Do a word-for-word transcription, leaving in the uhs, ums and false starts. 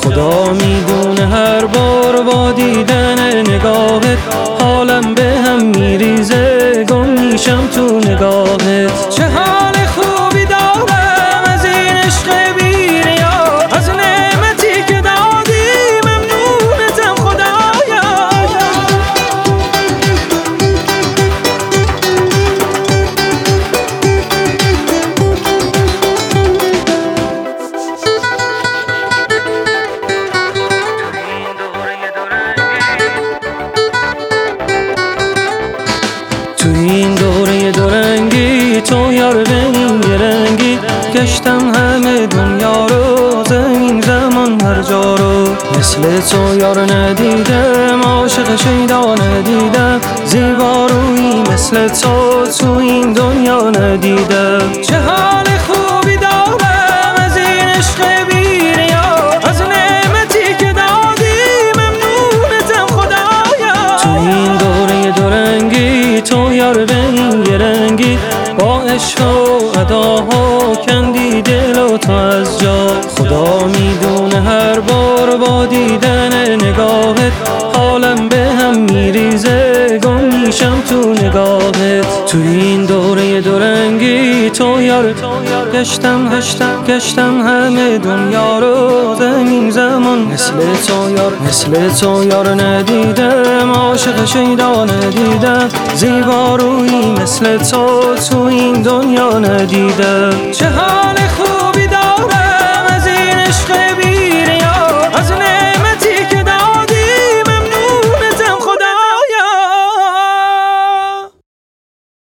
خدا میدونه هر بار با دیدن نگاهت حالم به هم میریزه، گم میشم تو نگاهت. چه حال خوبی دارم از این عشق بی‌ریا، از نعمتی که دادی ممنونتم خدایا. تو این دوره دورنگی تو یار به این یه رنگی، گشتم همه دنیا رو، زمین زمان هر جا رو. مثل تو یار ندیدم، عاشق شیدا ندیدم، زیبا رویی مثل تو تو این دنیا ندیدم. چه حال خوبی دارم از این عشق بی‌ریا، از نعمتی که دادی ممنونتم خدایا. تو این دوره دورنگی تو یار به این یه رنگی، با عشق و اداها کندی دل و تو از جا. خدا میدونه هر بار با دیدن نگاهت حالم به هم میریزه، گم میشم تو نگاهت. تو این دوره دورنگی تو یار گشتم گشتم گشتم همه دنیا رو، زمین زمان مثل تو یار مثل تو یار ندیدم، عاشق شیدا ندیدم، زیبا رویی مثل تو تو این دنیا ندیدم. چه